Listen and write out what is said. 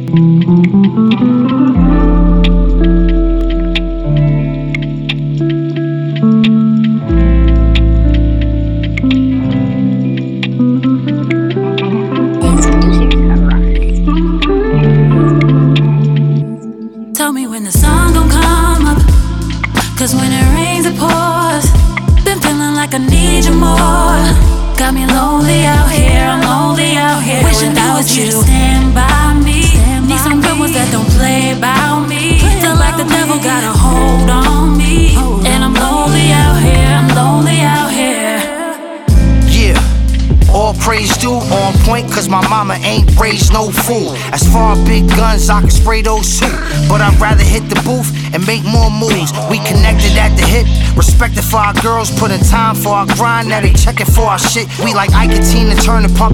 Tell me when the sun gon' come up, 'cause when it rains it pours. Been feeling like I need you more. Got me lonely out here, I'm lonely out here. Wishing it was you to stand by me. Need some good ones that don't play about me. Feel like the devil got a hold on me. And I'm lonely out here, I'm lonely out here. Yeah, all praise due, on point, 'cause my mama ain't raised no fool. As far as big guns, I can spray those too. But I'd rather hit the booth and make more moves. We connected at the hip, respected for our girls, putting time for our grind. Now they checking for our shit. We like Ike and Tina Turner, pump